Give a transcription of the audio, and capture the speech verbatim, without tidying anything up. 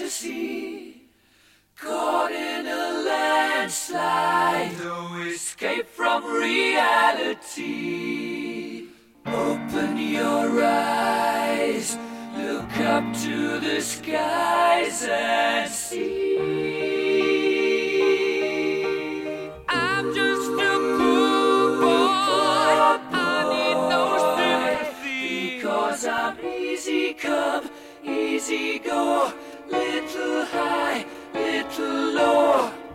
fantasy, caught in a landslide, no escape from reality. Open your eyes, look up to the skies and see. I'm just a poor boy, I need no sympathy, because I'm easy come, easy go, little high, little low.